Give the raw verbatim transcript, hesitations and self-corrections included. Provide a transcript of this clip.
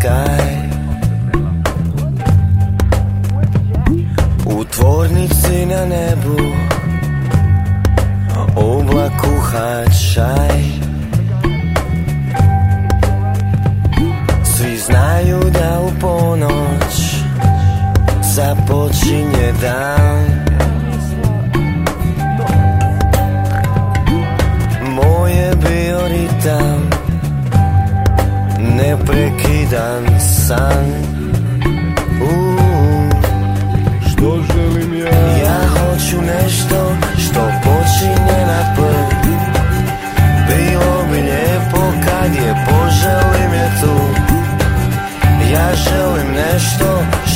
sky. U tvornici na nebu oblak kuha čaj. Svi znaju da u ponoć započinje dan. Moj je bio ritam, neprekidan san. uh, Što želim ja? Ja hoću nešto što počinje na P. Bilo bi lijepo kad je poželim je tu. Ja želim nešto